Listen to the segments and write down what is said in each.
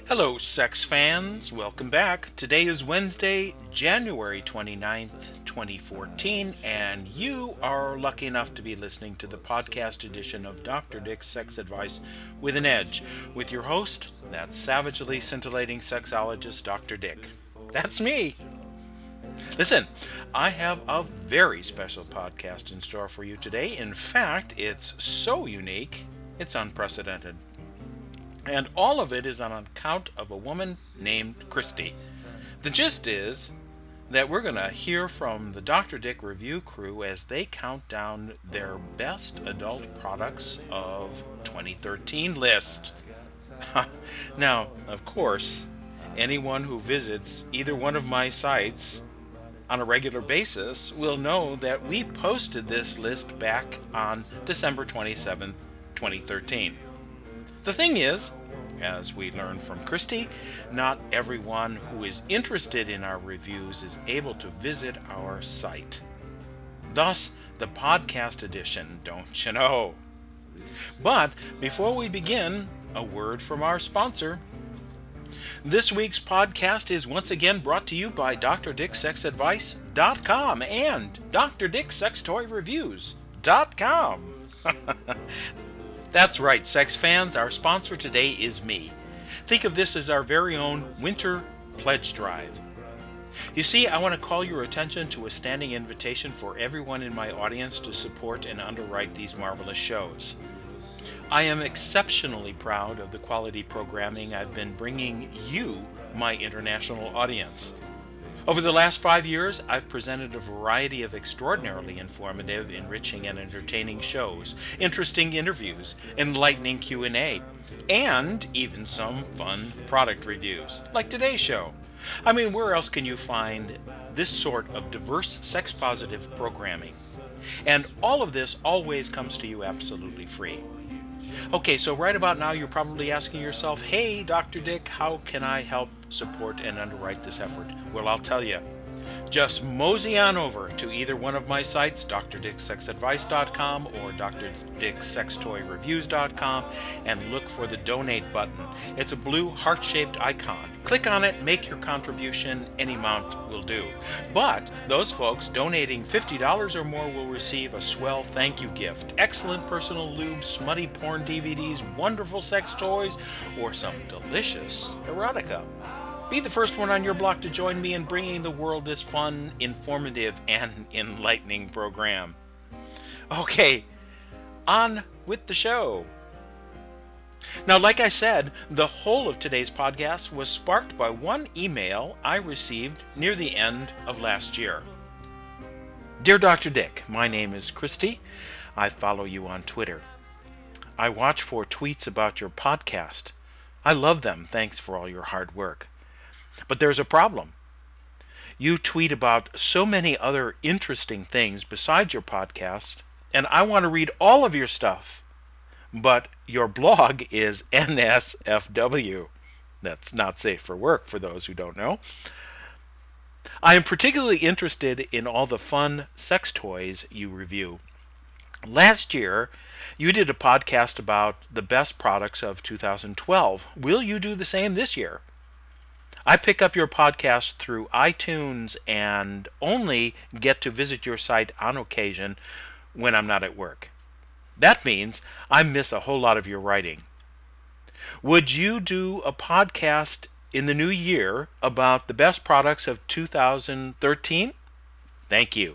Hello, sex fans. Welcome back. Today is Wednesday, January 29th, 2014, and you are lucky enough to be listening to the podcast edition of Dr. Dick's Sex Advice with an Edge, with your host, that savagely scintillating sexologist, Dr. Dick. That's me. Listen, I have a very special podcast in store for you today. In fact, it's so unique, it's unprecedented. And all of it is on account of a woman named Christy. The gist is that we're going to hear from the Dr. Dick review crew as they count down their best adult products of 2013 list. Now, of course, anyone who visits either one of my sites on a regular basis will know that we posted this list back on December 27th, 2013. The thing is, as we learned from Christy, not everyone who is interested in our reviews is able to visit our site. Thus, the podcast edition, don't you know? But before we begin, a word from our sponsor. This week's podcast is once again brought to you by DrDickSexAdvice.com and DrDickSexToyReviews.com. That's right, sex fans, our sponsor today is me. Think of this as our very own winter pledge drive. You see, I want to call your attention to a standing invitation for everyone in my audience to support and underwrite these marvelous shows. I am exceptionally proud of the quality programming I've been bringing you, my international audience. Over the last 5 years, I've presented a variety of extraordinarily informative, enriching, and entertaining shows, interesting interviews, enlightening Q&A, and even some fun product reviews, like today's show. I mean, where else can you find this sort of diverse, sex-positive programming? And all of this always comes to you absolutely free. Okay, so right about now you're probably asking yourself, hey, Dr. Dick, how can I help support and underwrite this effort? Well, I'll tell you. Just mosey on over to either one of my sites, DrDickSexAdvice.com or DrDickSexToyReviews.com, and look for the donate button. It's a blue heart-shaped icon. Click on it, make your contribution, any amount will do. But those folks donating $50 or more will receive a swell thank you gift. Excellent personal lube, smutty porn DVDs, wonderful sex toys, or some delicious erotica. Be the first one on your block to join me in bringing the world this fun, informative, and enlightening program. Okay, on with the show. Now, like I said, the whole of today's podcast was sparked by one email I received near the end of last year. Dear Dr. Dick, my name is Christy. I follow you on Twitter. I watch for tweets about your podcast. I love them. Thanks for all your hard work. But there's a problem. You tweet about so many other interesting things besides your podcast, and I want to read all of your stuff. But your blog is NSFW. That's not safe for work, for those who don't know. I am particularly interested in all the fun sex toys you review. Last year, you did a podcast about the best products of 2012. Will you do the same this year? I pick up your podcast through iTunes and only get to visit your site on occasion when I'm not at work. That means I miss a whole lot of your writing. Would you do a podcast in the new year about the best products of 2013? Thank you.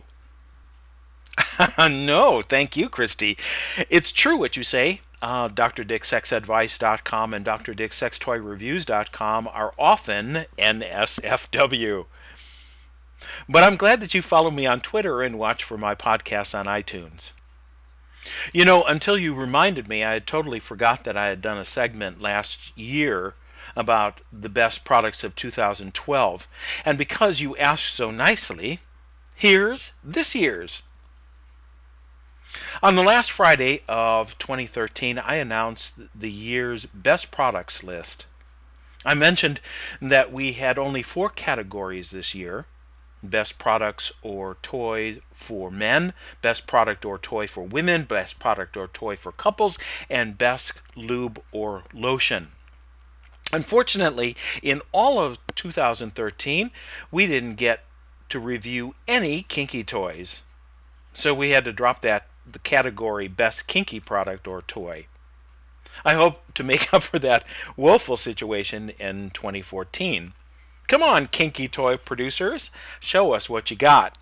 No, thank you, Christy. It's true what you say. DrDickSexAdvice.com and DrDickSexToyReviews.com are often NSFW. But I'm glad that you follow me on Twitter and watch for my podcasts on iTunes. You know, until you reminded me, I had totally forgot that I had done a segment last year about the best products of 2012. And because you asked so nicely, here's this year's. On the last Friday of 2013, I announced the year's best products list. I mentioned that we had only 4 categories this year: best products or toy for men, best product or toy for women, best product or toy for couples, and best lube or lotion. Unfortunately, in all of 2013, we didn't get to review any kinky toys. So we had to drop the category Best Kinky Product or Toy. I hope to make up for that woeful situation in 2014. Come on, kinky toy producers, show us what you got.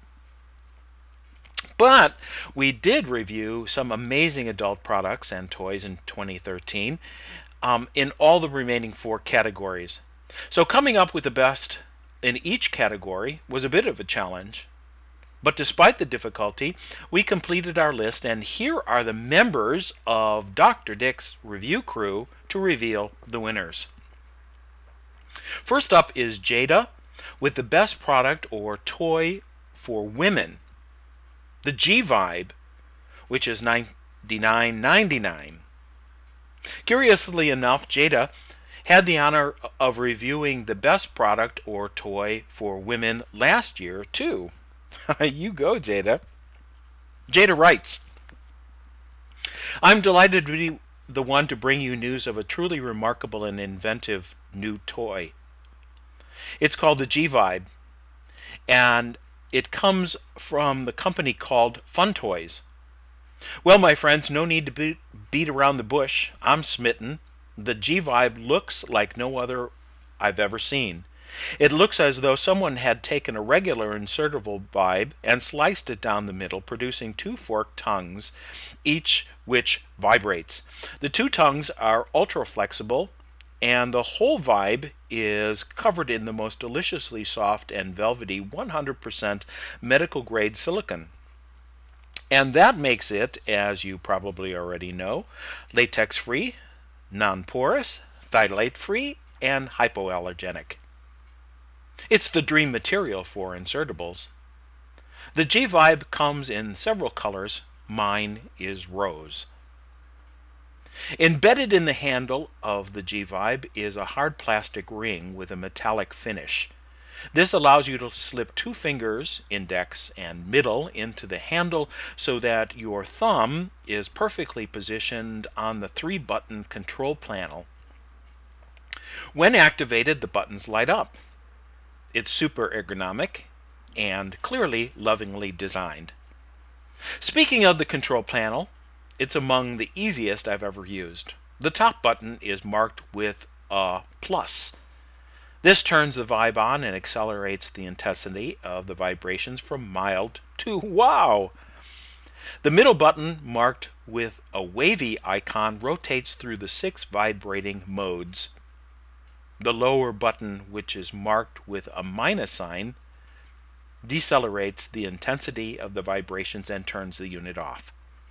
But we did review some amazing adult products and toys in 2013 in all the remaining 4 categories. So coming up with the best in each category was a bit of a challenge. But despite the difficulty, we completed our list, and here are the members of Dr. Dick's review crew to reveal the winners. First up is Jada with the best product or toy for women, the G-Vibe, which is $99.99. Curiously enough, Jada had the honor of reviewing the best product or toy for women last year, too. You go, Jada. Jada writes, I'm delighted to be the one to bring you news of a truly remarkable and inventive new toy. It's called the G-Vibe, and it comes from the company called Fun Toys. Well, my friends, no need to beat around the bush. I'm smitten. The G-Vibe looks like no other I've ever seen. It looks as though someone had taken a regular insertable vibe and sliced it down the middle, producing 2 forked tongues, each which vibrates. The 2 tongues are ultra flexible, and the whole vibe is covered in the most deliciously soft and velvety 100% medical grade silicone. And that makes it, as you probably already know, latex free, non-porous, phthalate free, and hypoallergenic. It's the dream material for insertables. The G-Vibe comes in several colors. Mine is rose. Embedded in the handle of the G-Vibe is a hard plastic ring with a metallic finish. This allows you to slip 2 fingers, index and middle, into the handle so that your thumb is perfectly positioned on the 3-button control panel. When activated, the buttons light up. It's super ergonomic and clearly lovingly designed. Speaking of the control panel, it's among the easiest I've ever used. The top button is marked with a plus. This turns the vibe on and accelerates the intensity of the vibrations from mild to wow. The middle button, marked with a wavy icon, rotates through the 6 vibrating modes. The lower button, which is marked with a minus sign, decelerates the intensity of the vibrations and turns the unit off.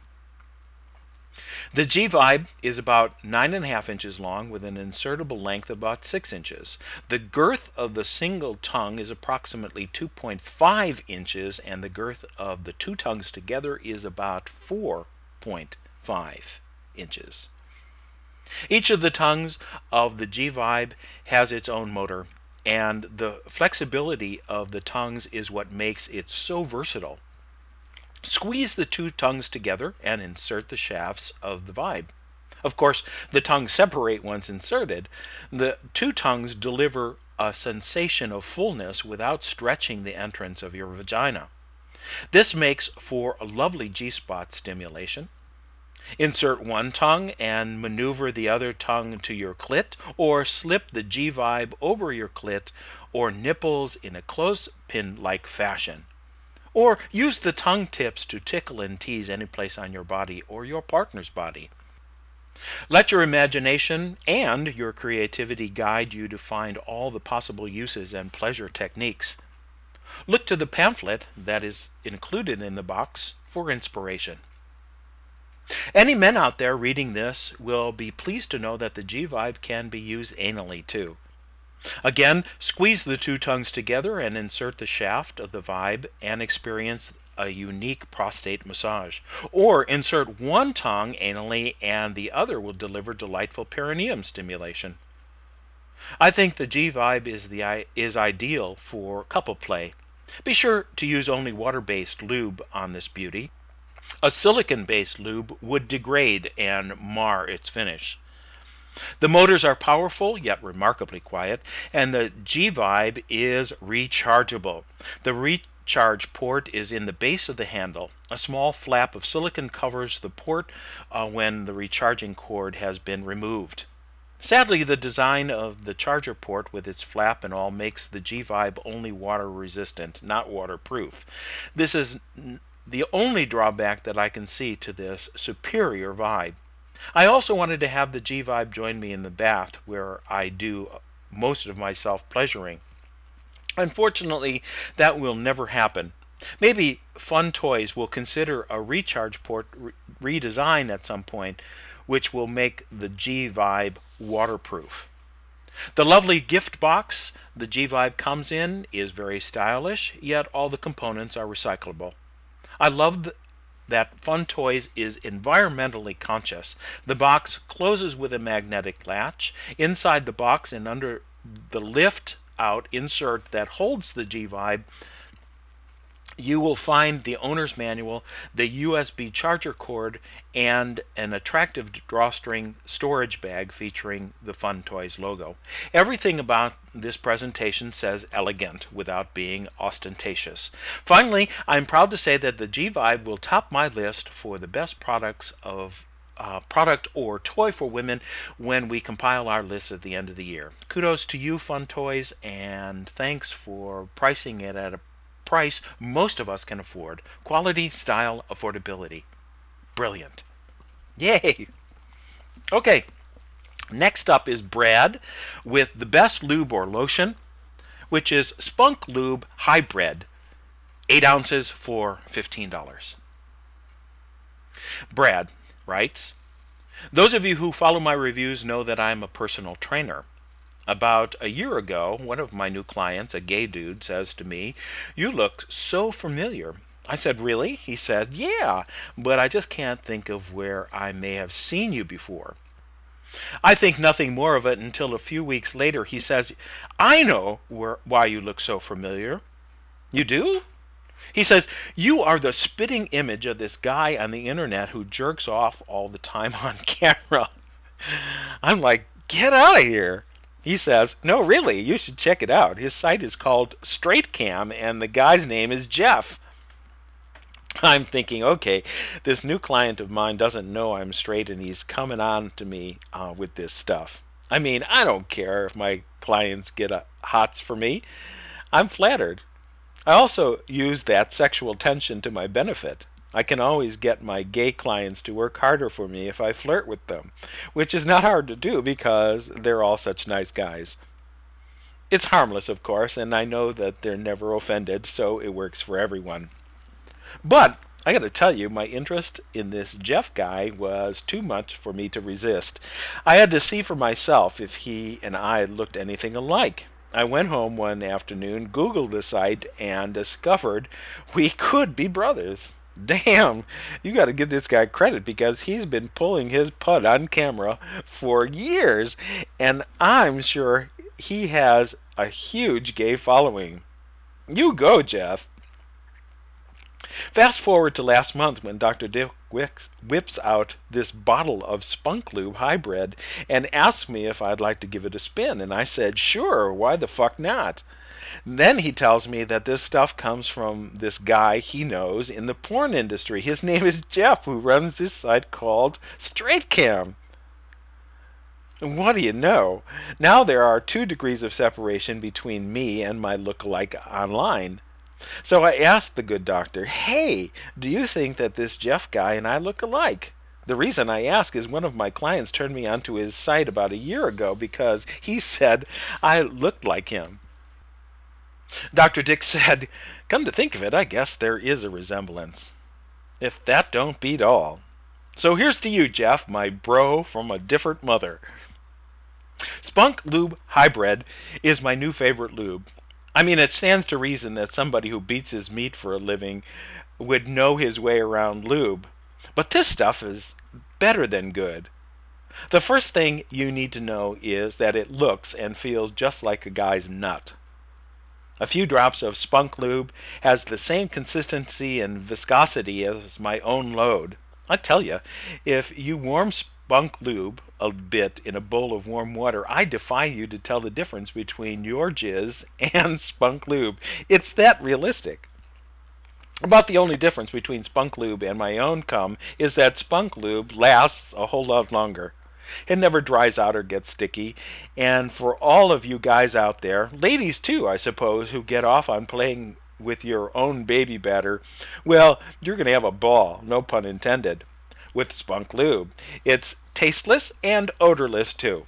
The G-Vibe is about 9.5 inches long with an insertable length of about 6 inches. The girth of the single tongue is approximately 2.5 inches, and the girth of the 2 tongues together is about 4.5 inches. Each of the tongues of the G-Vibe has its own motor, and the flexibility of the tongues is what makes it so versatile. Squeeze the 2 tongues together and insert the shafts of the vibe. Of course, the tongues separate once inserted. The 2 tongues deliver a sensation of fullness without stretching the entrance of your vagina. This makes for a lovely G-spot stimulation. Insert 1 tongue and maneuver the other tongue to your clit, or slip the G-Vibe over your clit or nipples in a clothespin-like fashion. Or use the tongue tips to tickle and tease any place on your body or your partner's body. Let your imagination and your creativity guide you to find all the possible uses and pleasure techniques. Look to the pamphlet that is included in the box for inspiration. Any men out there reading this will be pleased to know that the G-Vibe can be used anally too. Again, squeeze the 2 tongues together and insert the shaft of the vibe and experience a unique prostate massage. Or insert 1 tongue anally and the other will deliver delightful perineum stimulation. I think the G-Vibe is ideal for couple play. Be sure to use only water-based lube on this beauty. A silicone-based lube would degrade and mar its finish. The motors are powerful, yet remarkably quiet, and the G-Vibe is rechargeable. The recharge port is in the base of the handle. A small flap of silicon covers the port when the recharging cord has been removed. Sadly, the design of the charger port with its flap and all makes the G-Vibe only water resistant, not waterproof. This is the only drawback that I can see to this superior Vibe. I also wanted to have the G-Vibe join me in the bath where I do most of my self-pleasuring. Unfortunately, that will never happen. Maybe Fun Toys will consider a recharge port redesign at some point, which will make the G-Vibe waterproof. The lovely gift box the G-Vibe comes in is very stylish, yet all the components are recyclable. I love that Fun Toys is environmentally conscious. The box closes with a magnetic latch. Inside the box and under the lift-out insert that holds the G-Vibe, you will find the owner's manual, the USB charger cord, and an attractive drawstring storage bag featuring the Fun Toys logo. Everything about this presentation says elegant without being ostentatious. Finally, I'm proud to say that the G-Vibe will top my list for the best products of product or toy for women when we compile our list at the end of the year. Kudos to you, Fun Toys, and thanks for pricing it at a price most of us can afford. Quality, style, affordability. Brilliant. Yay! Okay, next up is Brad with the best lube or lotion, which is Spunk Lube Hybrid, 8 ounces for $15. Brad writes, those of you who follow my reviews know that I'm a personal trainer. About a year ago, one of my new clients, a gay dude, says to me, "You look so familiar." I said, "Really?" He said, "Yeah, but I just can't think of where I may have seen you before." I think nothing more of it until a few weeks later he says, "I know why you look so familiar." "You do?" He says, "You are the spitting image of this guy on the internet who jerks off all the time on camera." I'm like, "Get out of here." He says, "No, really, you should check it out. His site is called Straight Cam, and the guy's name is Jeff." I'm thinking, okay, this new client of mine doesn't know I'm straight, and he's coming on to me with this stuff. I mean, I don't care if my clients get hots for me. I'm flattered. I also use that sexual tension to my benefit. I can always get my gay clients to work harder for me if I flirt with them, which is not hard to do because they're all such nice guys. It's harmless, of course, and I know that they're never offended, so it works for everyone. But I got to tell you, my interest in this Jeff guy was too much for me to resist. I had to see for myself if he and I looked anything alike. I went home one afternoon, Googled the site, and discovered we could be brothers. Damn, you got to give this guy credit because he's been pulling his pud on camera for years, and I'm sure he has a huge gay following. You go, Jeff. Fast forward to last month when Dr. Dick whips out this bottle of Spunk Lube Hybrid and asks me if I'd like to give it a spin, and I said, sure, why the fuck not? Then he tells me that this stuff comes from this guy he knows in the porn industry. His name is Jeff, who runs this site called Straight Cam. And what do you know? Now there are 2 degrees of separation between me and my lookalike online. So I asked the good doctor, hey, do you think that this Jeff guy and I look alike? The reason I ask is one of my clients turned me onto his site about a year ago because he said I looked like him. Dr. Dick said, come to think of it, I guess there is a resemblance. If that don't beat all. So here's to you, Jeff, my bro from a different mother. Spunk Lube Hybrid is my new favorite lube. I mean, it stands to reason that somebody who beats his meat for a living would know his way around lube. But this stuff is better than good. The first thing you need to know is that it looks and feels just like a guy's nut. A few drops of Spunk Lube has the same consistency and viscosity as my own load. I tell you, if you warm Spunk Lube a bit in a bowl of warm water, I defy you to tell the difference between your jizz and Spunk Lube. It's that realistic. About the only difference between Spunk Lube and my own cum is that Spunk Lube lasts a whole lot longer. It never dries out or gets sticky. And for all of you guys out there, ladies too, I suppose, who get off on playing with your own baby batter, well, you're going to have a ball, no pun intended, with Spunk Lube. It's tasteless and odorless too.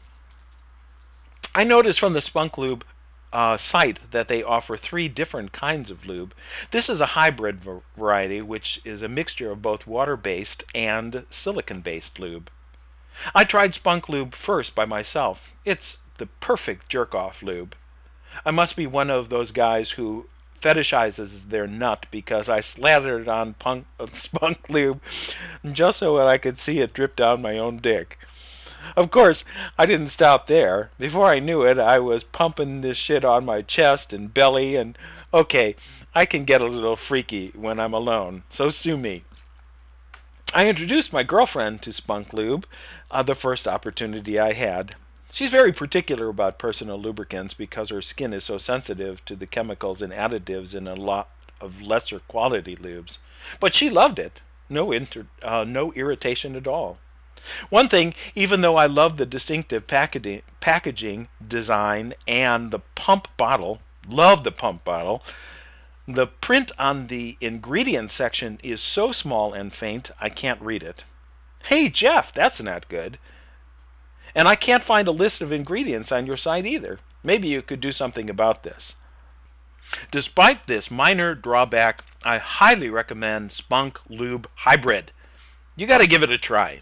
I noticed from the Spunk Lube site that they offer 3 different kinds of lube. This is a hybrid variety, which is a mixture of both water-based and silicon-based lube. I tried Spunk Lube first by myself. It's the perfect jerk-off lube. I must be one of those guys who fetishizes their nut because I slathered it on Spunk Lube just so that I could see it drip down my own dick. Of course, I didn't stop there. Before I knew it, I was pumping this shit on my chest and belly, and okay, I can get a little freaky when I'm alone, so sue me. I introduced my girlfriend to Spunk Lube the first opportunity I had. She's very particular about personal lubricants because her skin is so sensitive to the chemicals and additives in a lot of lesser quality lubes. But she loved it. No irritation at all. One thing, even though I love the distinctive packaging design and the pump bottle, love the pump bottle, the print on the ingredients section is so small and faint I can't read it. Hey Jeff, that's not good. And I can't find a list of ingredients on your site either. Maybe you could do something about this. Despite this minor drawback, I highly recommend Spunk Lube Hybrid. You got to give it a try.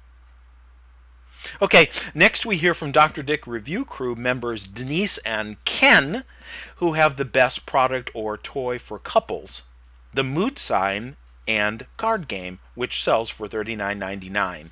Okay, next we hear from Dr. Dick Review Crew members Denise and Ken, who have the best product or toy for couples, the Mood Sign and card game, which sells for $39.99.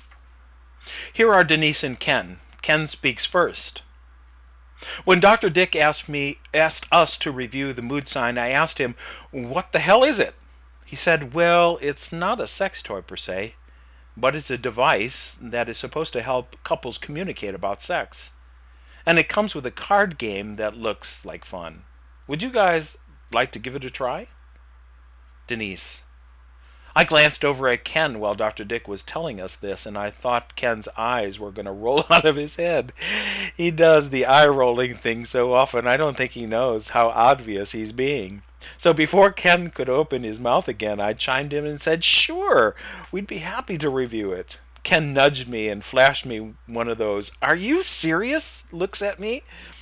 Here are Denise and Ken. Ken speaks first. When Dr. Dick asked us to review the Mood Sign, I asked him, "What the hell is it?" He said, "Well, it's not a sex toy per se, but it's a device that is supposed to help couples communicate about sex. And it comes with a card game that looks like fun. Would you guys like to give it a try?" Denise. I glanced over at Ken while Dr. Dick was telling us this, and I thought Ken's eyes were going to roll out of his head. He does the eye-rolling thing so often, I don't think he knows how obvious he's being. So before Ken could open his mouth again, I chimed in and said, "Sure, we'd be happy to review it." Ken nudged me and flashed me one of those "Are you serious?" looks at me,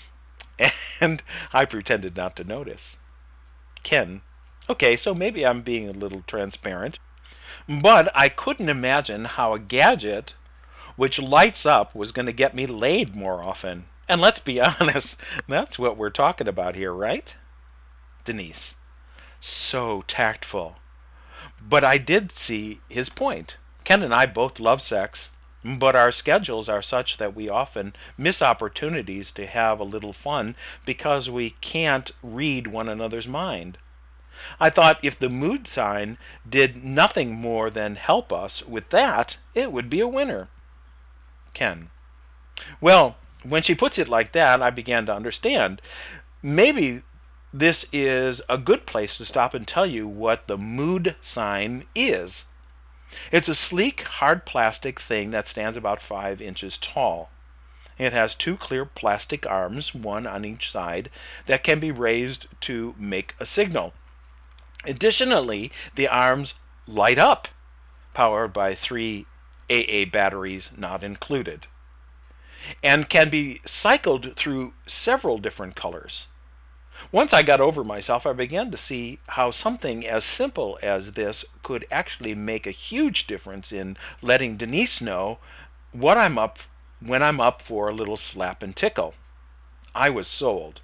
and I pretended not to notice. Ken, okay, so maybe I'm being a little transparent, but I couldn't imagine how a gadget which lights up was going to get me laid more often. And let's be honest, that's what we're talking about here, right? Denise. So tactful. But I did see his point. Ken and I both love sex, but our schedules are such that we often miss opportunities to have a little fun because we can't read one another's mind. I thought if the Mood Sign did nothing more than help us with that, it would be a winner. Ken. Well, when she puts it like that, I began to understand. Maybe this is a good place to stop and tell you what the Mood Sign is. It's a sleek, hard plastic thing that stands about 5 inches tall. It has 2 clear plastic arms, one on each side, that can be raised to make a signal. Additionally, the arms light up, powered by 3 AA batteries not included, and can be cycled through several different colors. Once I got over myself, I began to see how something as simple as this could actually make a huge difference in letting Denise know what I'm up when I'm up for a little slap and tickle. I was sold.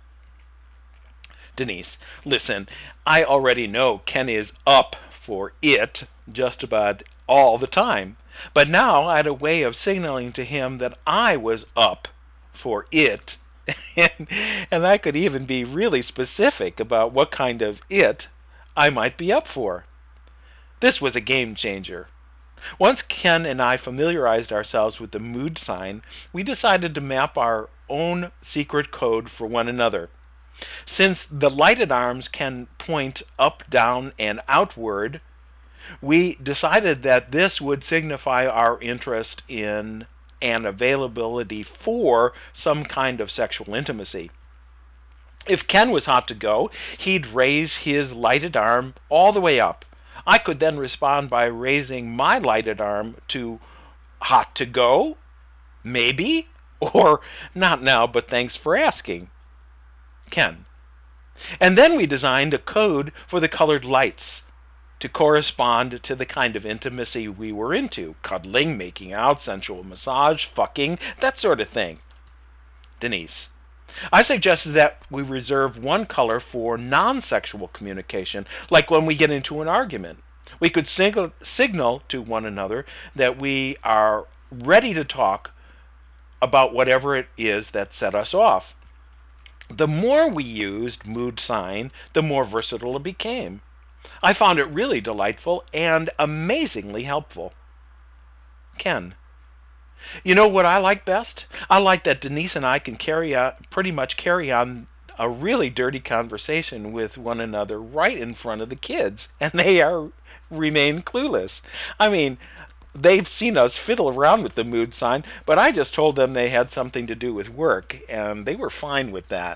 Denise, listen, I already know Ken is up for it just about all the time, but now I had a way of signaling to him that I was up for it, and I could even be really specific about what kind of it I might be up for. This was a game changer. Once Ken and I familiarized ourselves with the mood sign, we decided to map our own secret code for one another. Since the lighted arms can point up, down, and outward, we decided that this would signify our interest in and availability for some kind of sexual intimacy. If Ken was hot to go, he'd raise his lighted arm all the way up. I could then respond by raising my lighted arm to hot to go, maybe, or not now, but thanks for asking, Ken. And then we designed a code for the colored lights to correspond to the kind of intimacy we were into: cuddling, making out, sensual massage, fucking, that sort of thing. Denise: I suggested that we reserve one color for non-sexual communication, like when we get into an argument. We could signal to one another that we are ready to talk about whatever it is that set us off. The more we used mood sign, the more versatile it became. I found it really delightful and amazingly helpful. Ken: You know what I like best? I like that Denise and I can pretty much carry on a really dirty conversation with one another right in front of the kids, and they remain clueless. I mean, they've seen us fiddle around with the mood sign, but I just told them they had something to do with work, and they were fine with that.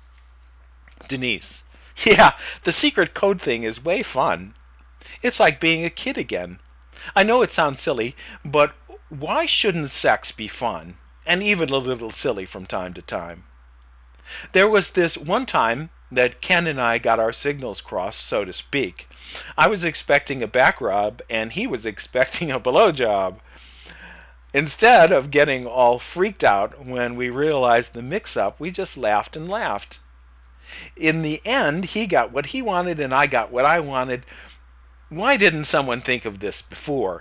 Denise: Yeah, the secret code thing is way fun. It's like being a kid again. I know it sounds silly, but why shouldn't sex be fun, and even a little silly from time to time? There was this one time that Ken and I got our signals crossed, so to speak. I was expecting a back rub, and he was expecting a blowjob. Instead of getting all freaked out when we realized the mix-up, we just laughed and laughed. In the end, he got what he wanted, and I got what I wanted. Why didn't someone think of this before?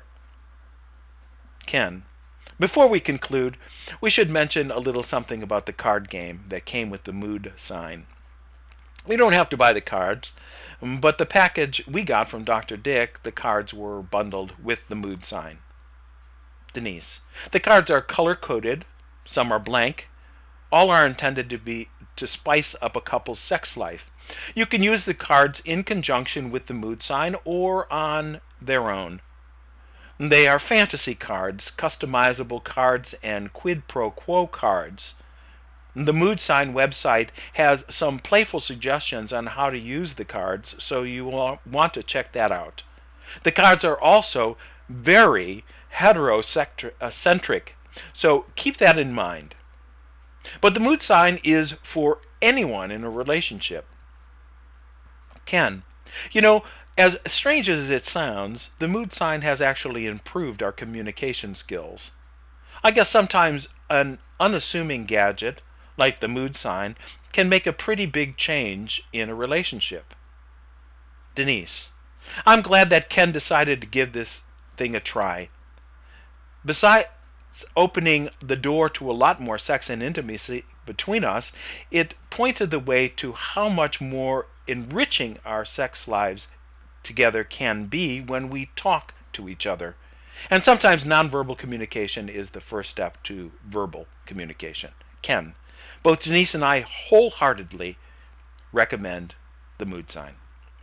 Ken: Before we conclude, we should mention a little something about the card game that came with the mood sign. We don't have to buy the cards, but the package we got from Dr. Dick, the cards were bundled with the mood sign. Denise: The cards are color-coded, some are blank. All are intended to spice up a couple's sex life. You can use the cards in conjunction with the mood sign or on their own. They are fantasy cards, customizable cards, and quid pro quo cards. The mood sign website has some playful suggestions on how to use the cards, so you will want to check that out. The cards are also very heterocentric, so keep that in mind. But the mood sign is for anyone in a relationship. Ken: You know, as strange as it sounds, the mood sign has actually improved our communication skills. I guess sometimes an unassuming gadget, like the mood sign, can make a pretty big change in a relationship. Denise: I'm glad that Ken decided to give this thing a try. Besides opening the door to a lot more sex and intimacy between us, it pointed the way to how much more enriching our sex lives together can be when we talk to each other. And sometimes nonverbal communication is the first step to verbal communication. Ken: Both Denise and I wholeheartedly recommend the mood sign.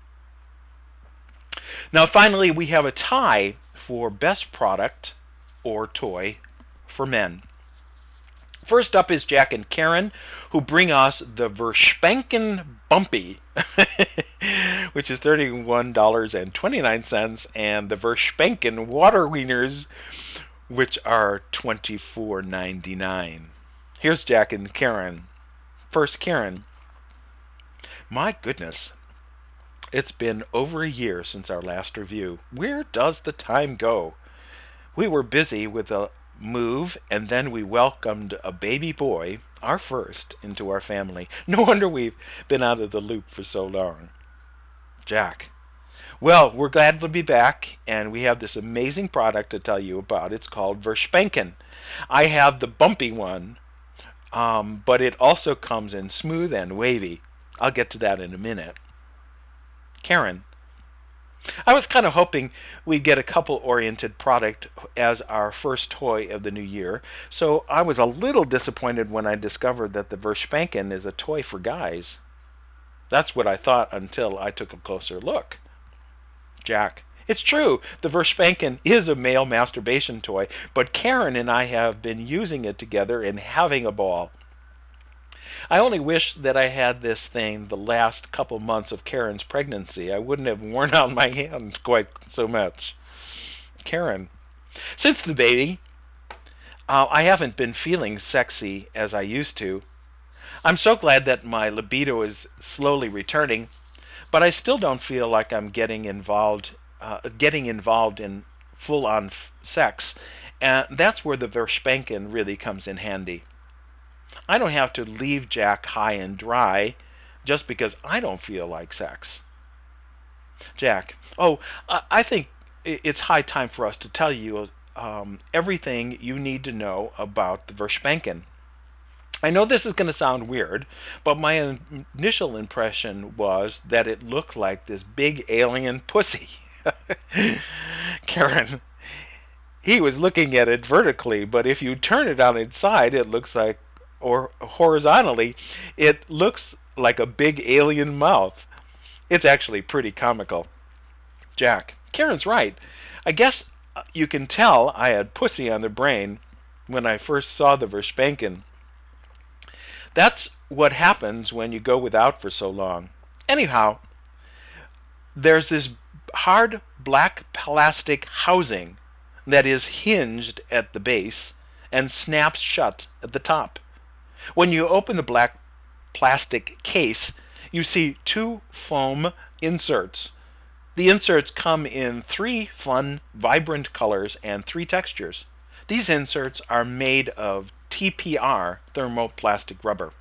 Now finally, we have a tie for best product or toy for men. First up is Jack and Karen, who bring us the Verspanken Bumpy, which is $31.29, and the Verspanken Water Wieners, which are $24.99. Here's Jack and Karen. First, Karen: My goodness, it's been over a year since our last review. Where does the time go? We were busy with a move, and then we welcomed a baby boy, our first, into our family. No wonder we've been out of the loop for so long. Jack: Well, we're glad to be back, and we have this amazing product to tell you about. It's called Verspanken. I have the bumpy one, but it also comes in smooth and wavy. I'll get to that in a minute. Karen: I was kind of hoping we'd get a couple-oriented product as our first toy of the new year, so I was a little disappointed when I discovered that the Verspanken is a toy for guys. That's what I thought until I took a closer look. Jack: it's true, the Verspanken is a male masturbation toy, but Karen and I have been using it together and having a ball. I only wish that I had this thing the last couple months of Karen's pregnancy. I wouldn't have worn out my hands quite so much. Karen: since the baby, I haven't been feeling sexy as I used to. I'm so glad that my libido is slowly returning, but I still don't feel like I'm getting involved in full-on sex, and that's where the Verspanken really comes in handy. I don't have to leave Jack high and dry just because I don't feel like sex. Jack: oh, I think it's high time for us to tell you everything you need to know about the Verspanken. I know this is going to sound weird, but my initial impression was that it looked like this big alien pussy. Karen: he was looking at it vertically, but if you turn it on its side, it looks like, or horizontally, it looks like a big alien mouth. It's actually pretty comical. Jack: Karen's right. I guess you can tell I had pussy on the brain when I first saw the Verspanken. That's what happens when you go without for so long. Anyhow, there's this hard black plastic housing that is hinged at the base and snaps shut at the top. When you open the black plastic case, you see two foam inserts. The inserts come in 3 fun, vibrant colors and 3 textures. These inserts are made of TPR, thermoplastic rubber.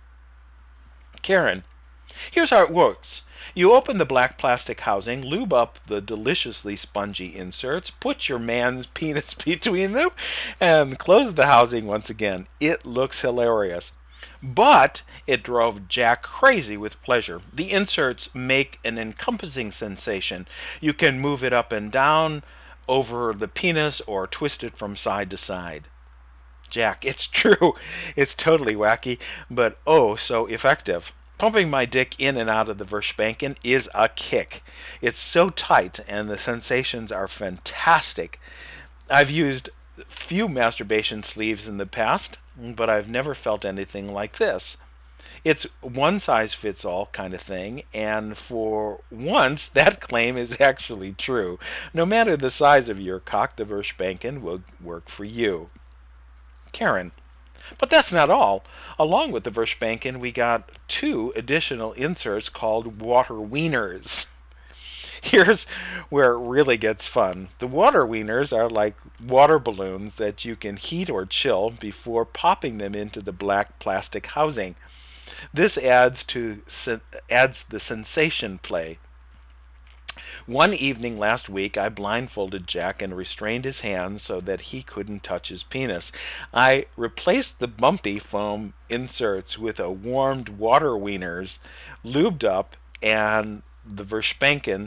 Karen: here's how it works. You open the black plastic housing, lube up the deliciously spongy inserts, put your man's penis between them, and close the housing once again. It looks hilarious. But it drove Jack crazy with pleasure. The inserts make an encompassing sensation. You can move it up and down over the penis or twist it from side to side. Jack: it's true. It's totally wacky, but oh so effective. Pumping my dick in and out of the Verspanken is a kick. It's so tight and the sensations are fantastic. I've used few masturbation sleeves in the past, but I've never felt anything like this. It's one-size-fits-all kind of thing, and for once, that claim is actually true. No matter the size of your cock, the Verspanken will work for you. Karen: but that's not all. Along with the Verspanken, we got 2 additional inserts called water wieners. Here's where it really gets fun. The water wieners are like water balloons that you can heat or chill before popping them into the black plastic housing. This adds the sensation play. One evening last week, I blindfolded Jack and restrained his hands so that he couldn't touch his penis. I replaced the bumpy foam inserts with a warmed water wieners, lubed up the Verspanken,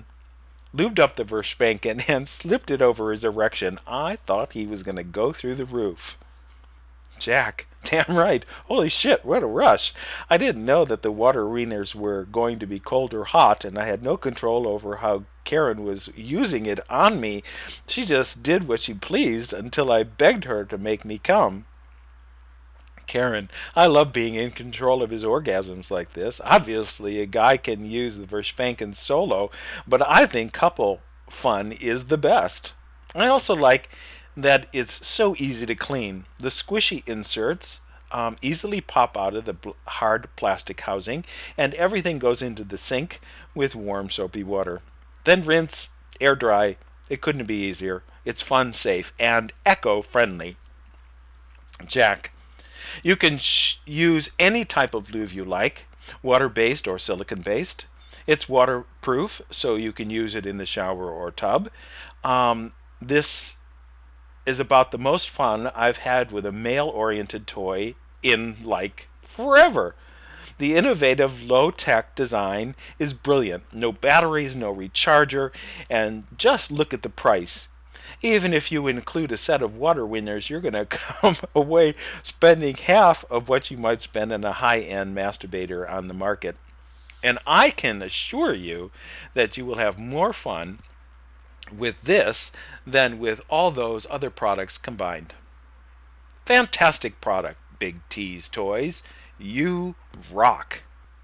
and slipped it over his erection. I thought he was going to go through the roof. Jack: damn right. Holy shit, what a rush. I didn't know that the water wieners were going to be cold or hot, and I had no control over how Karen was using it on me. She just did what she pleased until I begged her to make me come. Karen: I love being in control of his orgasms like this. Obviously, a guy can use the Verspanken solo, but I think couple fun is the best. I also like that it's so easy to clean. The squishy inserts easily pop out of the hard plastic housing, and everything goes into the sink with warm soapy water. Then rinse, air dry. It couldn't be easier. It's fun, safe, and eco-friendly. Jack: you can use any type of lube you like, water-based or silicone-based. It's waterproof, so you can use it in the shower or tub. This is about the most fun I've had with a male-oriented toy in, like, forever. The innovative low-tech design is brilliant. No batteries, no recharger, and just look at the price. Even if you include a set of water winners, you're going to come away spending half of what you might spend on a high-end masturbator on the market. And I can assure you that you will have more fun with this than with all those other products combined. Fantastic product, Big T's Toys. You rock.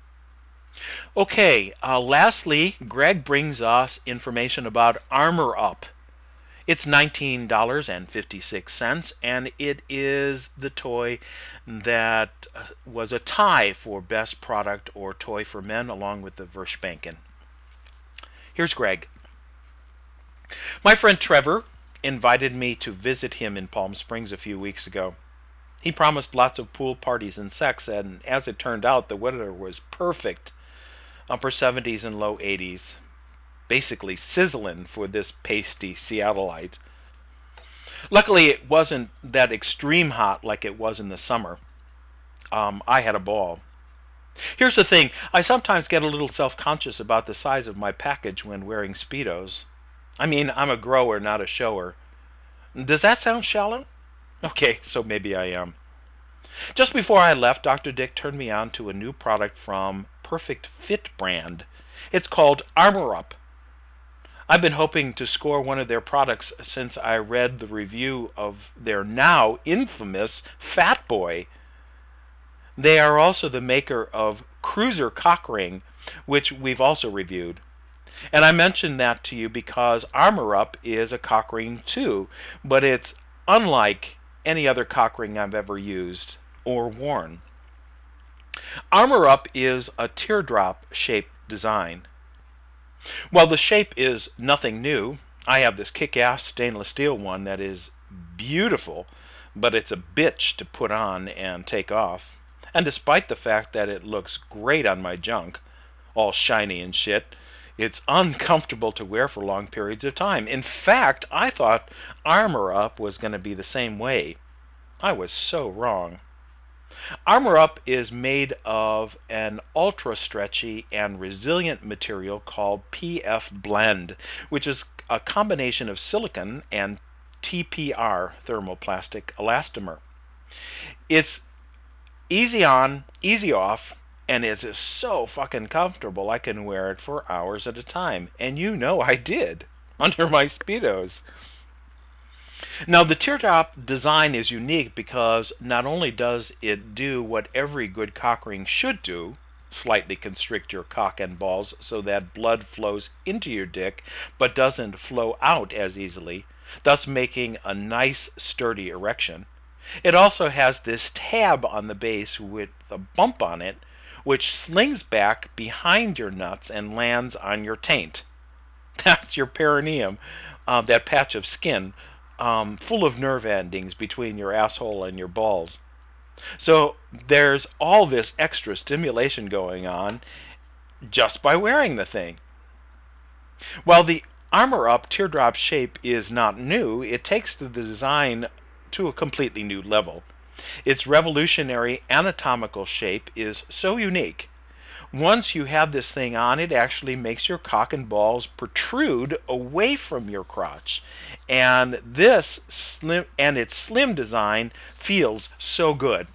Okay, lastly, Greg brings us information about Armor Up. It's $19.56, and it is the toy that was a tie for best product or toy for men, along with the Verspanken. Here's Greg. My friend Trevor invited me to visit him in Palm Springs a few weeks ago. He promised lots of pool parties and sex, and as it turned out, the weather was perfect. Upper 70s and low 80s. Basically sizzling for this pasty Seattleite. Luckily, it wasn't that extreme hot like it was in the summer. I had a ball. Here's the thing. I sometimes get a little self-conscious about the size of my package when wearing Speedos. I mean, I'm a grower, not a shower. Does that sound shallow? Okay, so maybe I am. Just before I left, Dr. Dick turned me on to a new product from Perfect Fit brand. It's called Armor Up. I've been hoping to score one of their products since I read the review of their now infamous Fat Boy. They are also the maker of Cruiser Cock Ring, which we've also reviewed. And I mentioned that to you because Armor Up is a cock ring too, but it's unlike any other cock ring I've ever used or worn. Armor Up is a teardrop-shaped design. While the shape is nothing new, I have this kick-ass stainless steel one that is beautiful, but it's a bitch to put on and take off. And despite the fact that it looks great on my junk, all shiny and shit, it's uncomfortable to wear for long periods of time. In fact, I thought Armor Up was going to be the same way. I was so wrong. Armor Up is made of an ultra-stretchy and resilient material called PF Blend, which is a combination of silicone and TPR, thermoplastic elastomer. It's easy on, easy off, and it's so fucking comfortable I can wear it for hours at a time. And you know I did, under my Speedos. Now, the teardrop design is unique because not only does it do what every good cock ring should do, slightly constrict your cock and balls so that blood flows into your dick but doesn't flow out as easily, thus making a nice, sturdy erection. It also has this tab on the base with a bump on it, which slings back behind your nuts and lands on your taint. That's your perineum, that patch of skin, full of nerve endings between your asshole and your balls. So there's all this extra stimulation going on just by wearing the thing. While the Armor Up teardrop shape is not new, it takes the design to a completely new level. Its revolutionary anatomical shape is so unique. Once you have this thing on, it actually makes your cock and balls protrude away from your crotch. And its slim design feels so good.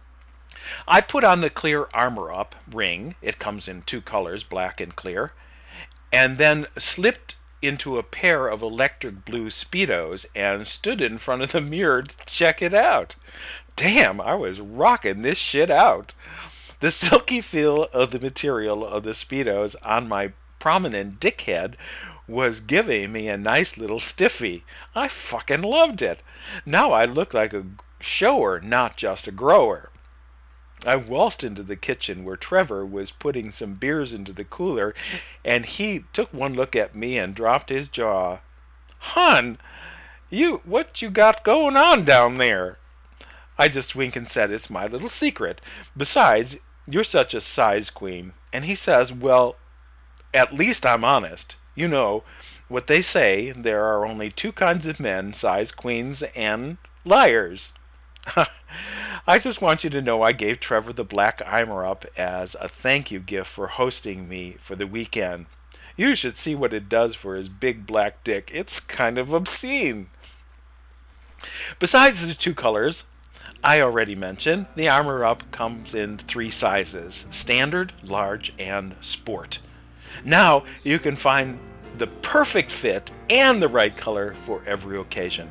I put on the clear Armor Up ring. It comes in two colors, black and clear, and then slipped into a pair of electric blue Speedos and stood in front of the mirror to check it out. Damn, I was rocking this shit out. The silky feel of the material of the Speedos on my prominent dickhead was giving me a nice little stiffy. I fucking loved it. Now I look like a shower, not just a grower. I waltzed into the kitchen where Trevor was putting some beers into the cooler, and he took one look at me and dropped his jaw. "Hon, what you got going on down there?" I just winked and said, "It's my little secret. Besides, you're such a size queen." And he says, "Well, at least I'm honest. You know what they say, there are only two kinds of men, size queens and liars." I just want you to know I gave Trevor the black Eimer Up as a thank you gift for hosting me for the weekend. You should see what it does for his big black dick. It's kind of obscene. Besides the two colors I already mentioned, the Armor Up comes in 3 sizes: standard, large, and sport. Now you can find the perfect fit and the right color for every occasion.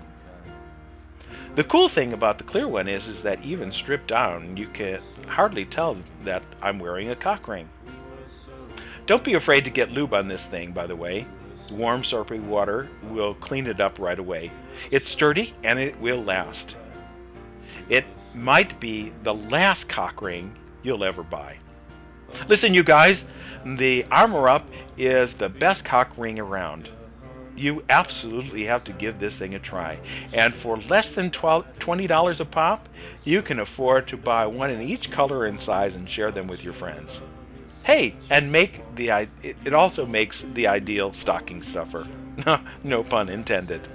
The cool thing about the clear one is that even stripped down, you can hardly tell that I'm wearing a cock ring. Don't be afraid to get lube on this thing, by the way. Warm soapy water will clean it up right away. It's sturdy and it will last. It might be the last cock ring you'll ever buy. Listen, you guys, the Armor Up is the best cock ring around. You absolutely have to give this thing a try. And for less than $20 a pop, you can afford to buy one in each color and size and share them with your friends. Hey, and it also makes the ideal stocking stuffer. No pun intended.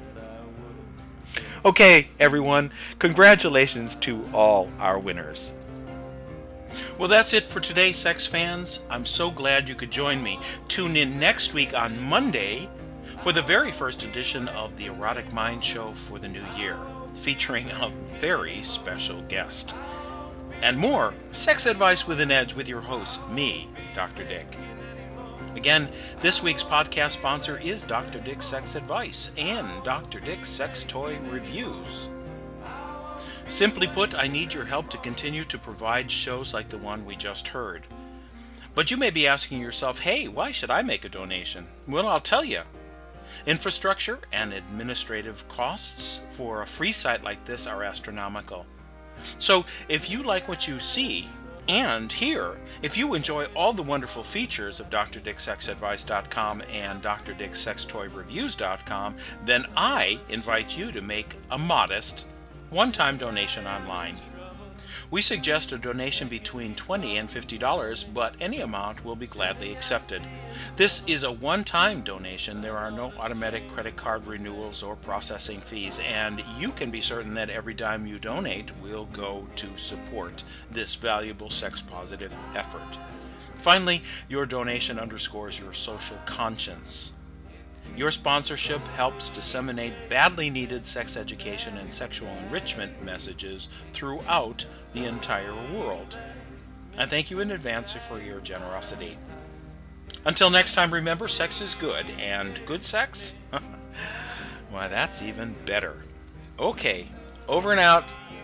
Okay, everyone, congratulations to all our winners. Well, that's it for today, sex fans. I'm so glad you could join me. Tune in next week on Monday for the very first edition of the Erotic Mind Show for the new year, featuring a very special guest. And more Sex Advice with an Edge with your host, me, Dr. Dick. Again, this week's podcast sponsor is Dr. Dick's Sex Advice and Dr. Dick's Sex Toy Reviews. Simply put, I need your help to continue to provide shows like the one we just heard. But you may be asking yourself, hey, why should I make a donation? Well, I'll tell you. Infrastructure and administrative costs for a free site like this are astronomical. So if you like what you see and hear, if you enjoy all the wonderful features of DrDickSexAdvice.com and DrDickSexToyReviews.com, then I invite you to make a modest one-time donation online. We suggest a donation between $20 and $50, but any amount will be gladly accepted. This is a one-time donation. There are no automatic credit card renewals or processing fees, and you can be certain that every dime you donate will go to support this valuable sex-positive effort. Finally, your donation underscores your social conscience. Your sponsorship helps disseminate badly needed sex education and sexual enrichment messages throughout the entire world. I thank you in advance for your generosity. Until next time, remember, sex is good, and good sex? Why, that's even better. Okay, over and out.